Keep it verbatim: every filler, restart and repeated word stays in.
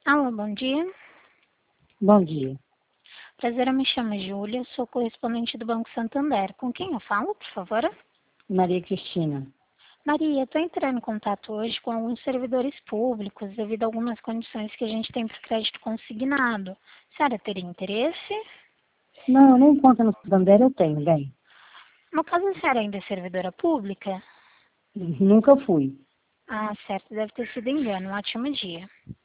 Alô, bom dia. Bom dia. Prazer, eu me chamo Júlia, sou correspondente do Banco Santander. Com quem eu falo, por favor? Maria Cristina. Maria, estou entrando em contato hoje com alguns servidores públicos devido a algumas condições que a gente tem para crédito consignado. A senhora teria interesse? Não, nem conta no Santander eu tenho, bem. No caso, a senhora ainda é servidora pública? Nunca fui. Ah, certo, deve ter sido engano. Um ótimo dia.